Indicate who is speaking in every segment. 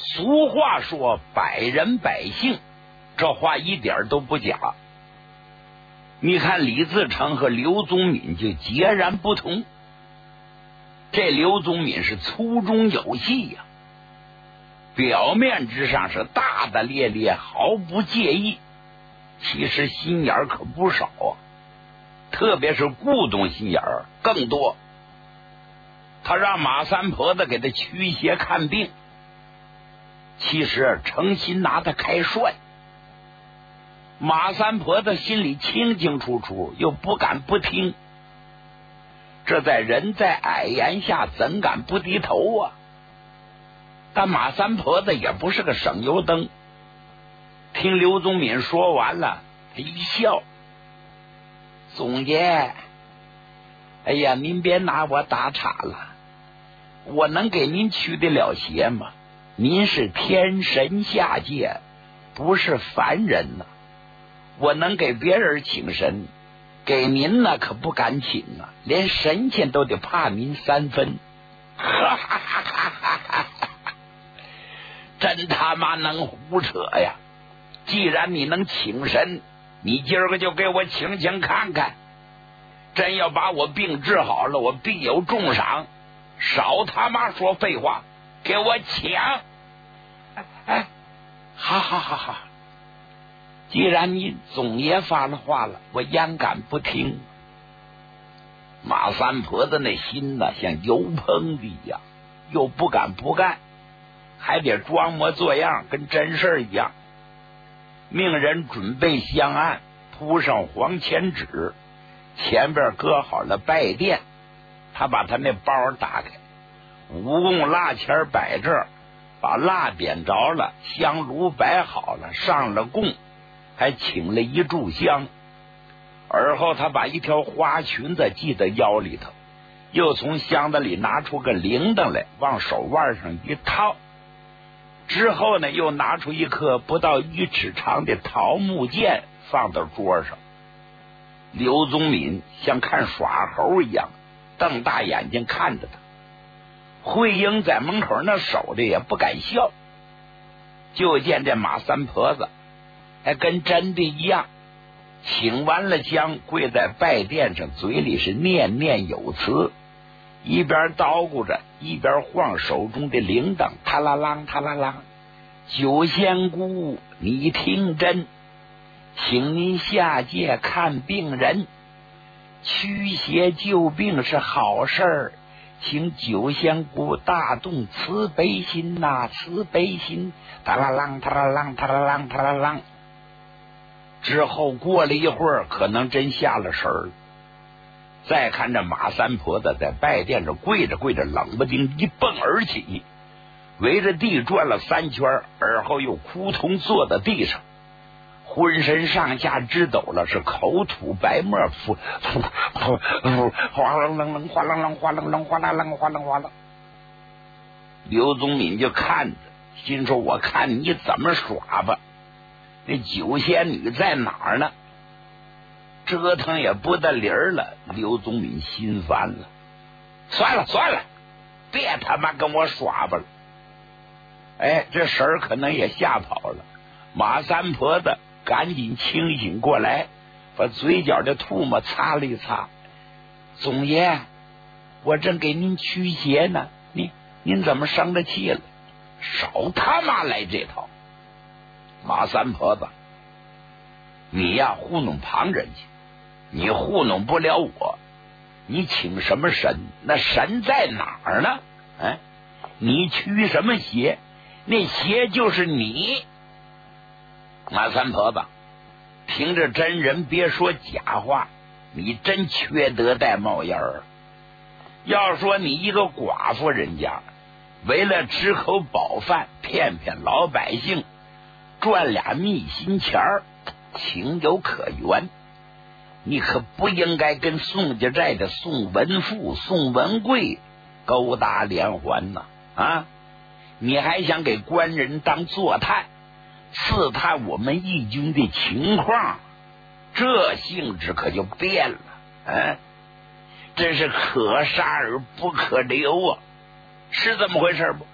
Speaker 1: 俗话说百人百姓，这话一点都不假。你看李自成和刘宗敏就截然不同。这刘宗敏是粗中有细呀，表面之上是大大咧咧，毫不介意，其实心眼可不少啊，特别是顾东心眼更多。他让马三婆子给他驱邪看病，其实诚心拿他开涮。马三婆子心里清清楚楚，又不敢不听，这在人在矮檐下怎敢不低头啊？但马三婆子也不是个省油灯，听刘宗敏说完了，他一笑：“总爷，哎呀，您别拿我打岔了，我能给您驱得了邪吗？您是天神下界，不是凡人呐。我能给别人请神，给您呢可不敢请啊，连神仙都得怕您3分。”哈哈哈哈哈哈！真他妈能胡扯呀！既然你能请神，你今儿个就给我请看看。真要把我病治好了，我必有重赏。少他妈说废话，给我抢！哎，好，既然你总爷发了话了，我焉敢不听？马三婆子那心呢，像油烹的一样，又不敢不干，还得装模作样，跟真事一样。命人准备香案，铺上黄钱纸，前边搁好了拜垫。他把他那包打开，蜈蚣蜡钱摆这儿，把蜡点着了，香炉摆好了，上了供，还请了一炷香。而后他把一条花裙子系在腰里头，又从箱子里拿出个铃铛来，往手腕上一套。之后呢，又拿出一颗不到1尺长的桃木剑，放到桌上。刘宗敏像看耍猴一样，瞪大眼睛看着他。慧英在门口那守着也不敢笑。就见这马三婆子还跟真的一样，请完了香，跪在拜殿上，嘴里是念念有词，一边叨咕着，一边晃手中的铃铛，塔啦啷塔啦啷。九仙姑，你听真，请您下界看病人，驱邪救病是好事儿，请九仙姑大动慈悲心呐，慈悲心！塔啦啷塔啦啷塔啦啷塔啦啷。之后过了一会儿，可能真下了神儿。再看着马三婆子在拜殿上跪着，冷不丁一蹦而起，围着地转了3圈，而后又扑通坐在地上，浑身上下直抖了，是口吐白沫，哗啷啷哗啷啷哗啷啷哗啦啷哗啷哗啦。刘宗敏就看着，心说我看你怎么耍吧。那九仙女在哪儿呢？折腾也不得理儿了。刘宗敏心烦了，算了，别他妈跟我耍吧了。哎，这神儿可能也吓跑了。马三婆子赶紧清醒过来，把嘴角的唾沫擦了一擦。总爷，我正给您驱邪呢，您怎么生了气了？少他妈来这套！马三婆子，你呀糊弄旁人去，你糊弄不了我。你请什么神？那神在哪儿呢？哎，你驱什么邪？那邪就是你。马三婆子，听着真人别说假话，你真缺德带冒烟儿。要说你一个寡妇人家，为了吃口饱饭，骗老百姓，赚俩蜜心钱儿，情有可原。你可不应该跟宋家寨的宋文富、宋文贵勾搭连环呐！啊，你还想给官人当坐探，刺探我们义军的情况，这性质可就变了。啊，真是可杀而不可留啊！是这么回事不？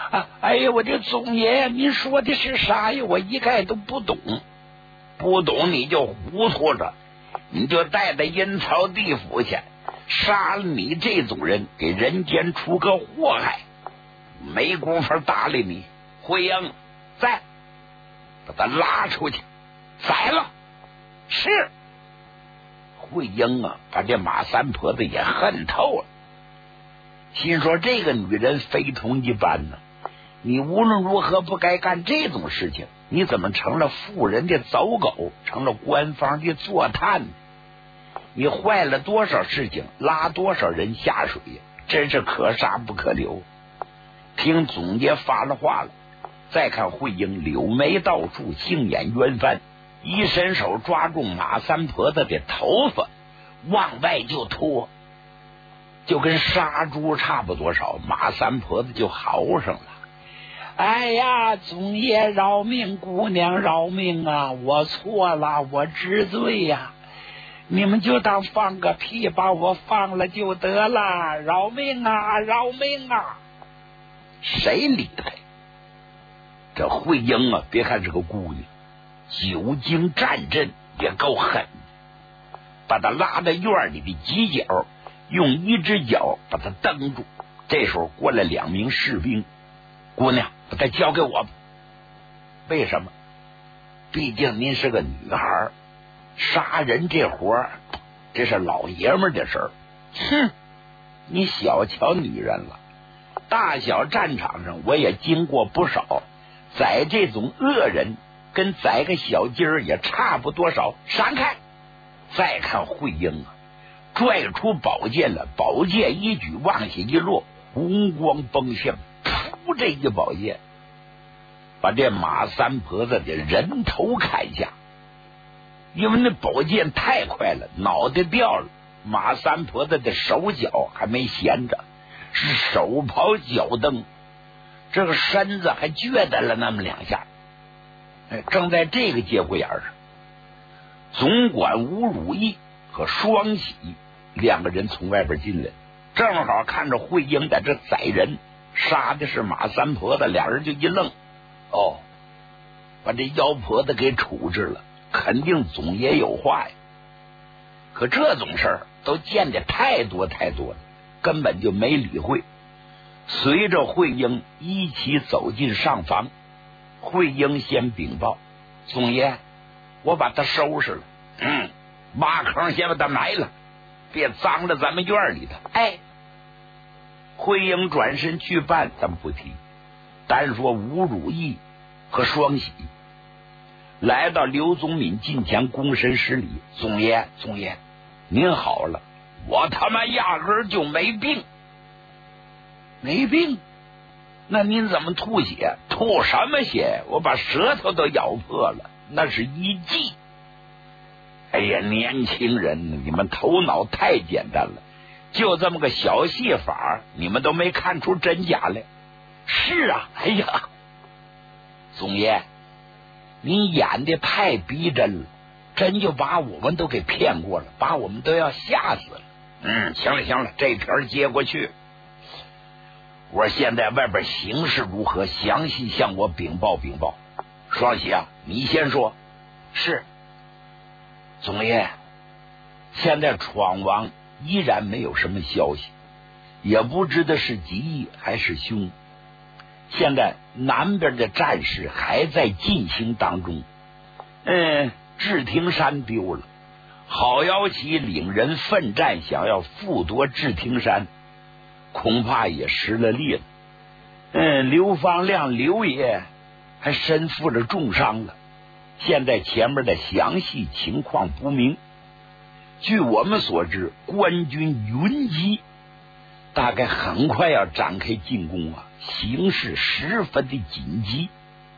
Speaker 1: 哎呀，我的宗爷，您说的是啥呀？我一概都不懂。不懂你就糊涂着，你就带到阴曹地府去，杀了你这种人，给人间出个祸害。没工夫搭理你。慧英，在，把他拉出去，宰了。是。慧英啊，把这马三婆子也恨透了，心说这个女人非同一般呢。你无论如何不该干这种事情，你怎么成了富人的走狗，成了官方的坐探呢？你坏了多少事情，拉多少人下水呀，真是可杀不可留。听总监发了话了，再看慧英柳眉倒竖，杏眼圆翻，一伸手抓住马三婆子的头发往外就拖，就跟杀猪差不多少。马三婆子就嚎上了，哎呀，总爷饶命，姑娘饶命啊，我错了，我知罪呀，你们就当放个屁，把我放了就得了，饶命啊，饶命啊。谁理他？这慧英啊，别看是个姑娘，久经战阵也够狠，把他拉到院里的犄角，用一只脚把他蹬住。这时候过来2名士兵，姑娘把他交给我吧。为什么？毕竟您是个女孩，杀人这活这是老爷们的事儿。哼，你小瞧女人了。大小战场上我也经过不少，宰这种恶人跟宰个小鸡儿也差不多少。闪开！再看慧英啊，拽出宝剑来，宝剑一举，往下一落，红光崩向，噗，这一宝剑把这马三婆子的人头砍下。因为那宝剑太快了，脑袋掉了，马三婆子的手脚还没闲着，是手刨脚蹬，这个身子还撅得了那么2下。正在这个节骨眼上，总管吴汝义和双喜2个人从外边进来，正好看着慧英在这宰人，杀的是马三婆子，2人就一愣，哦，把这妖婆子给处置了，肯定总爷有话呀。可这种事儿都见得太多太多了，根本就没理会。随着慧英一起走进上房，慧英先禀报，总爷，我把他收拾了，挖坑先把他埋了，别脏了咱们院里头。哎，慧英转身去办，咱们不提，单说吴汝义和双喜来到刘宗敏近前躬身施礼，总爷，总爷您好了，我他妈压根儿就没病。没病？那您怎么吐血？吐什么血？我把舌头都咬破了，那是一计。哎呀，年轻人，你们头脑太简单了，就这么个小戏法，你们都没看出真假来。是啊，哎呀，总爷，你演的太逼真了，真就把我们都给骗过了，把我们都要吓死了。行了行了，这篇接过去。我现在外边形势如何？详细向我禀报禀报。双喜啊，你先说。是，总爷，现在闯王依然没有什么消息，也不知道是吉还是凶。现在南边的战事还在进行当中。智听山丢了，郝瑶琪领人奋战，想要复夺智听山，恐怕也失了利了。刘方亮刘爷还身负了重伤了，现在前面的详细情况不明。据我们所知，官军云集，大概很快要展开进攻啊，形势十分的紧急。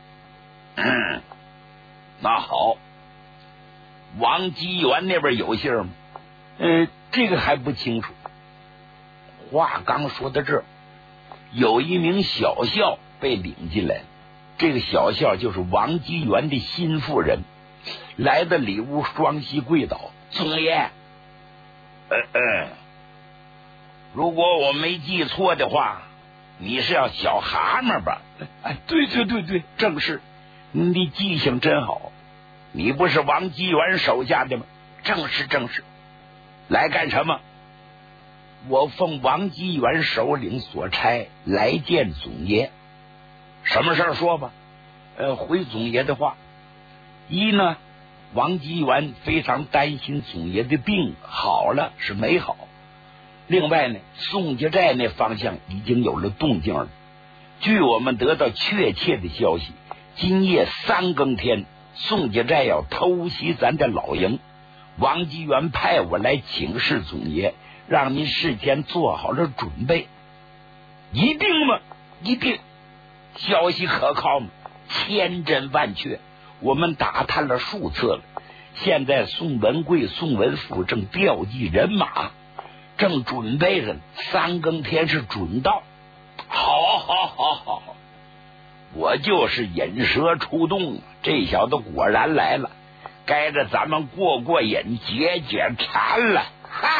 Speaker 1: 那好，王基元那边有信吗？这个还不清楚。话刚说到这儿，有一名小校被领进来了。这个小校就是王基元的心腹人，来的里屋双膝跪倒，总爷，如果我没记错的话， 你是要小蛤蟆吧？哎，对，正是。你的记性真好。你不是王继元手下的吗？正是。来干什么？我奉王继元首领所差来见总爷。什么事儿说吧？回总爷的话，一呢，王继元非常担心总爷的病好了是没好。另外呢，宋家寨那方向已经有了动静了。据我们得到确切的消息，今夜3更天，宋家寨要偷袭咱的老营。王继元派我来请示总爷，让您事先做好了准备。一定吗？一定。消息可靠吗？千真万确。我们打探了数次了。现在宋文贵、宋文富正调集人马，正准备着，3更天是准到。好，我就是引蛇出洞，这小子果然来了，该着咱们过瘾，解馋了。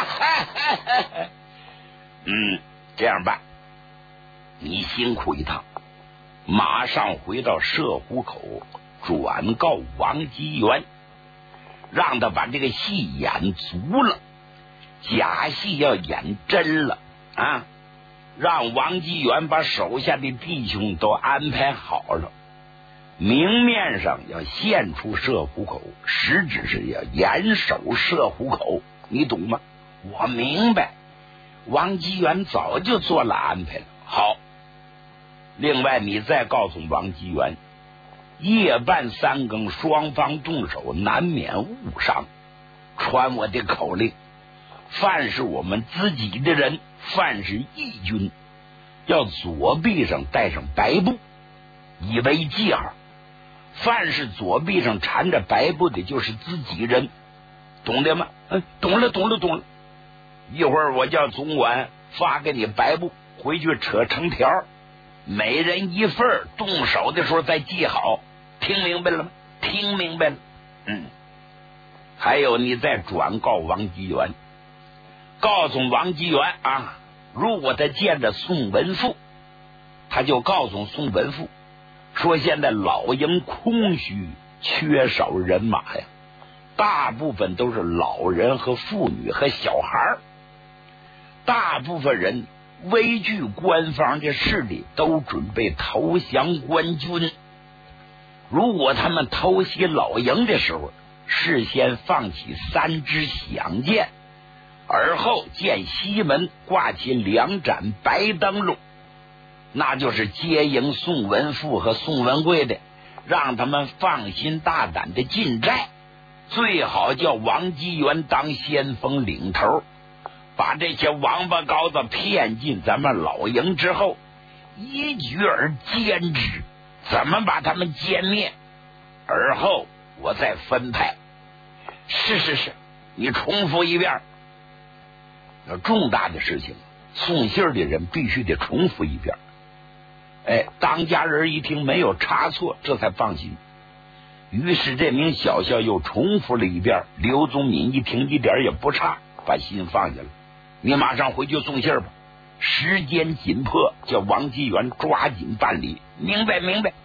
Speaker 1: 这样办，你辛苦一趟，马上回到射虎口转告王继元，让他把这个戏演足了，假戏要演真了啊！让王继元把手下的弟兄都安排好了，明面上要献出射虎口，实质是要严守射虎口，你懂吗？我明白，王继元早就做了安排了。好，另外你再告诉王继元，夜半3更双方动手，难免误伤。传我的口令，凡是我们自己的人，凡是义军，要左臂上带上白布，以为记号。凡是左臂上缠着白布的，就是自己人，懂了吗？懂了。一会儿我叫总管发给你白布，回去扯成条，每人1份，动手的时候再记好。听明白了吗？听明白了。还有你再转告王继元，告诉王继元啊，如果他见着宋文富，他就告诉宋文富说，现在老营空虚，缺少人马呀，大部分都是老人和妇女和小孩，大部分人畏惧官方的势力，都准备投降官军。如果他们偷袭老营的时候，事先放起3支响箭，而后见西门挂起2盏白灯笼，那就是接应宋文富和宋文贵的，让他们放心大胆的进寨。最好叫王继元当先锋领头，把这些王八羔子骗进咱们老营之后，一举而歼之。怎么把他们歼灭，而后我再分派。是，你重复一遍。重大的事情，送信的人必须得重复一遍。当家人一听没有差错，这才放心。于是这名小校又重复了一遍。刘宗敏一听一点也不差，把心放下了。你马上回去送信吧，时间紧迫，叫王继元抓紧办理。明白。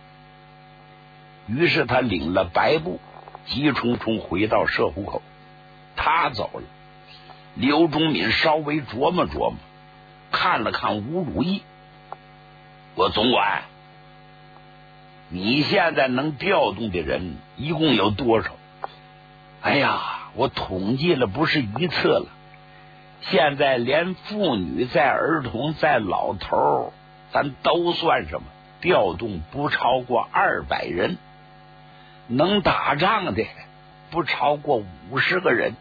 Speaker 1: 于是他领了白布，急冲冲回到射虎口。他走了，刘宗敏稍微琢磨琢磨，看了看吴汝义，我总管，你现在能调动的人一共有多少？我统计了不是一次了，现在连妇女在儿童在老头咱都算什么，调动不超过200人，能打仗的不超过50个人。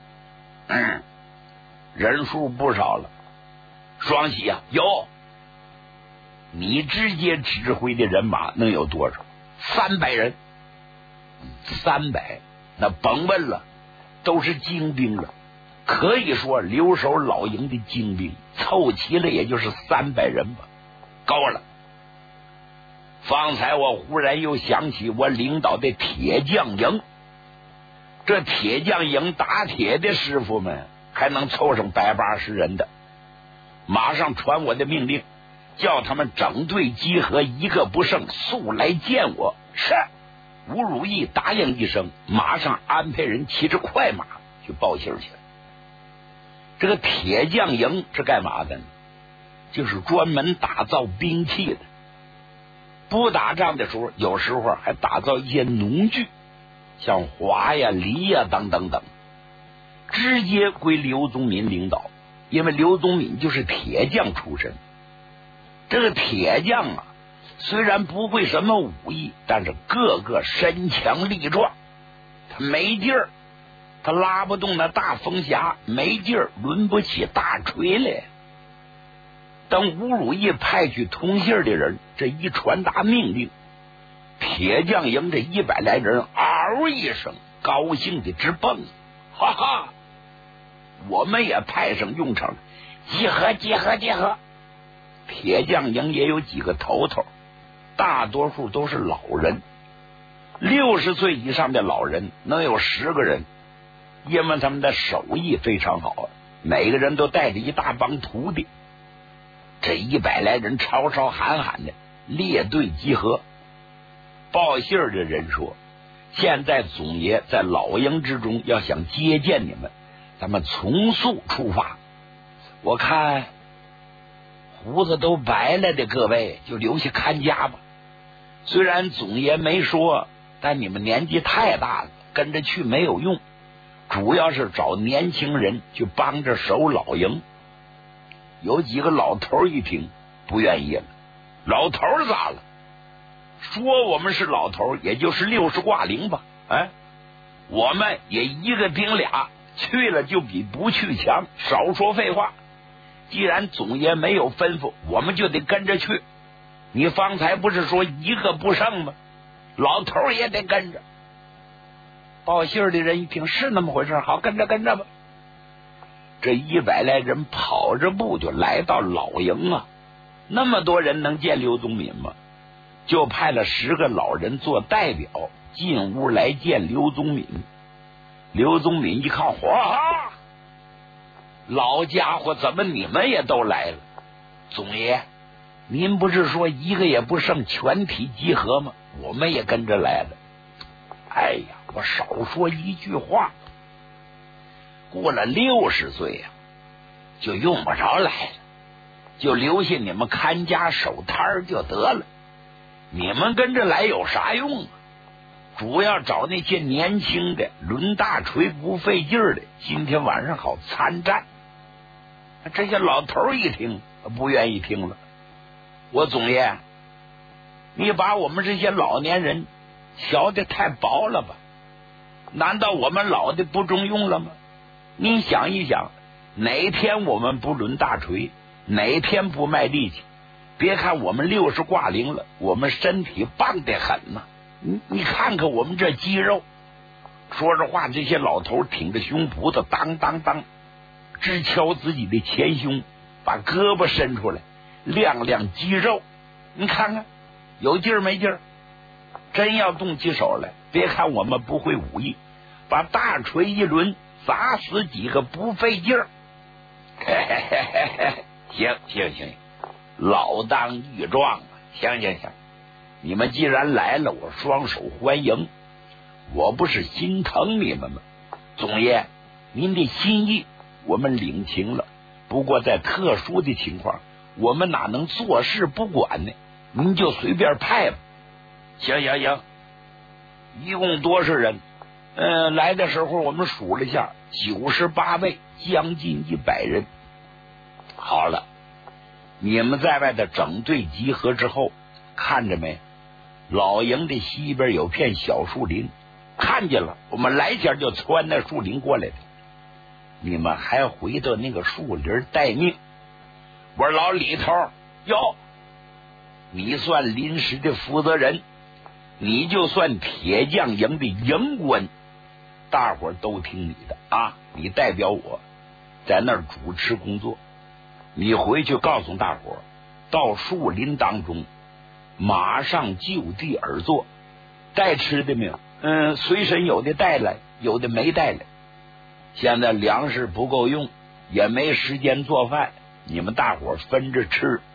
Speaker 1: 人数不少了。双喜啊，有。你直接指挥的人马能有多少？300人。300，那甭问了，都是精兵了。可以说留守老营的精兵凑齐了也就是300人吧，够了。方才我忽然又想起我领导的铁匠营，这铁匠营打铁的师傅们还能凑上180人的。马上传我的命令， 叫他们整队集合，一个不剩，速来见我。是。吴如意答应一声，马上安排人骑着快马去报信去了。这个铁匠营是干嘛的呢？就是专门打造兵器的。不打仗的时候，有时候还打造一些农具，像华呀、梨呀等等等，直接归刘宗敏领导。因为刘宗敏就是铁匠出身。这个铁匠啊，虽然不会什么武艺，但是个个身强力壮。他没劲儿，他拉不动那大风匣，没劲儿，抡不起大锤来。等吴如意派去通信的人这一传达命令，铁匠营这100来人嗷一声，高兴的直蹦，哈哈，我们也派上用场，集合集合集合。铁匠营也有几个头头，大多数都是老人，60岁以上的老人能有10个人，因为他们的手艺非常好，每个人都带着一大帮徒弟。这100来人吵吵喊喊的列队集合。报信的人说，现在总爷在老营之中，要想接见你们，咱们从速出发。我看胡子都白了的各位就留下看家吧。虽然总爷没说，但你们年纪太大了，跟着去没有用，主要是找年轻人去帮着守老营。有几个老头一听不愿意了。老头咋了？说我们是老头，也就是60挂零吧。哎，我们也一个顶俩，去了就比不去强，少说废话。既然总爷没有吩咐，我们就得跟着去。你方才不是说一个不剩吗？老头也得跟着。报信的人一听是那么回事，好，跟着跟着吧。这100来人跑着步就来到老营啊，那么多人能见刘宗敏吗？就派了10个老人做代表进屋来见刘宗敏。刘宗敏一看，哗，老家伙，怎么你们也都来了？总爷，您不是说一个也不剩，全体集合吗？我们也跟着来了。哎呀，我少说一句话，过了60岁呀，就用不着来了，就留下你们看家守摊就得了。你们跟着来有啥用啊？主要找那些年轻的抡大锤不费劲的，今天晚上好参战。这些老头一听不愿意听了。我总爷，你把我们这些老年人瞧得太薄了吧？难道我们老的不中用了吗？你想一想，哪天我们不抡大锤，哪天不卖力气？别看我们60挂零了，我们身体棒得很呐。你看看我们这肌肉。说着话，这些老头挺着胸脯子，当当当直敲自己的前胸，把胳膊伸出来亮亮肌肉。你看看有劲儿没劲儿？真要动起手来，别看我们不会武艺，把大锤一抡，砸死几个不费劲儿。行行行，老当益壮啊！行行行，你们既然来了，我双手欢迎。我不是心疼你们吗？总爷，您的心意我们领情了，不过在特殊的情况，我们哪能坐视不管呢？您就随便派吧。行行行，一共多少人？来的时候我们数了一下，98位，将近100人。好了，你们在外的整队集合之后，看着没？老营的西边有片小树林，看见了，我们来前就窜那树林过来的。你们还回到那个树林待命。我说老李头，哟，你算临时的负责人，你就算铁匠营的营官，大伙都听你的啊！你代表我在那儿主持工作，你回去告诉大伙，到树林当中马上就地而坐。带吃的没有？随身有的带来，有的没带来。现在粮食不够用，也没时间做饭，你们大伙分着吃。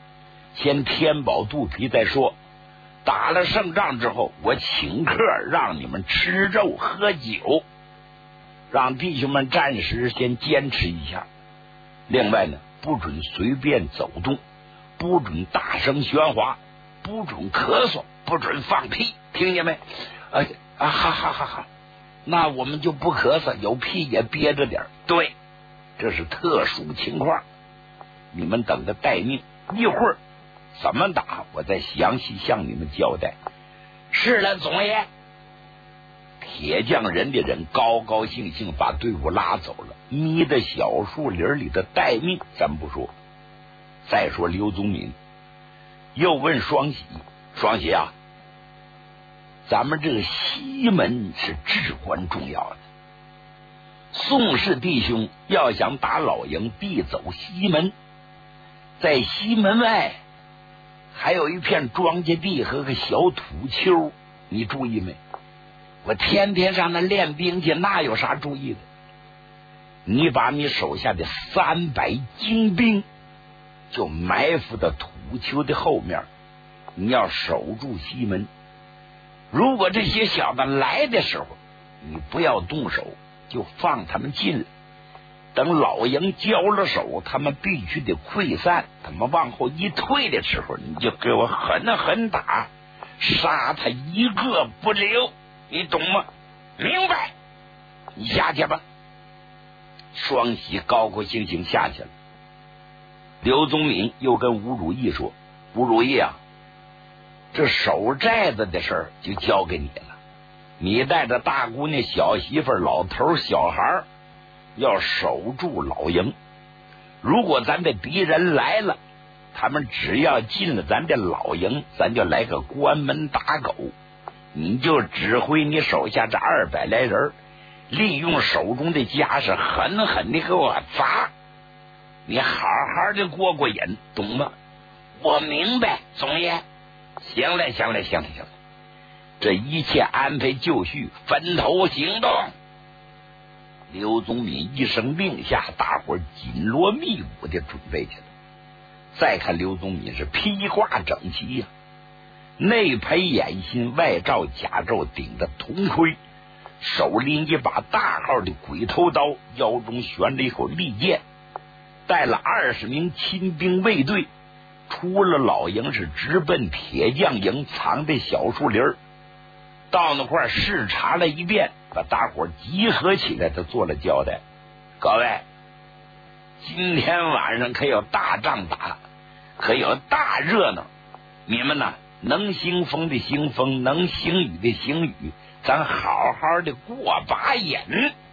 Speaker 1: 先填饱肚皮再说。打了胜仗之后，我请客让你们吃肉喝酒，让弟兄们暂时先坚持一下。另外呢，不准随便走动，不准大声喧哗，不准咳嗽，不准放屁，听见没？哈哈哈哈！那我们就不咳嗽，有屁也憋着点。对，这是特殊情况，你们等着待命，一会儿怎么打，我再详细向你们交代。是了，总爷。铁匠人的人高高兴兴把队伍拉走了，眯在小树林里的待命咱不说。再说刘宗敏又问双喜：“双喜啊，咱们这个西门是至关重要的。宋氏弟兄要想打老营，必走西门。在西门外还有一片庄稼地和个小土丘，你注意没？我天天上那练兵去，那有啥注意的？你把你手下的300精兵就埋伏到土丘的后面，你要守住西门。如果这些小子来的时候，你不要动手，就放他们进来。等老营交了手，他们必须得溃散，他们往后一退的时候，你就给我狠狠打，杀他一个不留，你懂吗？明白？你下去吧。双喜高高兴兴下去了。刘宗敏又跟吴如意说：“吴如意啊，这守寨子的事儿就交给你了，你带着大姑娘、小媳妇、老头、小孩要守住老营。如果咱的敌人来了，他们只要进了咱的老营，咱就来个关门打狗。你就指挥你手下这200来人，利用手中的家什狠狠的给我砸，你好好的过过瘾，懂吗？”我明白，总爷。行了，这一切安排就绪，分头行动。刘宗敏一声令下，大伙紧锣密鼓的准备去了。再看刘宗敏是披挂整齐呀，内配眼心，外罩甲胄，顶着铜盔，手拎一把大号的鬼头刀，腰中悬着一口利剑，带了20名亲兵卫队，出了老营是直奔铁匠营藏的小树林。到那块视察了一遍，把大伙集合起来，他做了交代：“各位，今天晚上可有大仗打，可有大热闹。你们呢，能兴风的兴风，能兴雨的兴雨，咱好好的过把瘾。”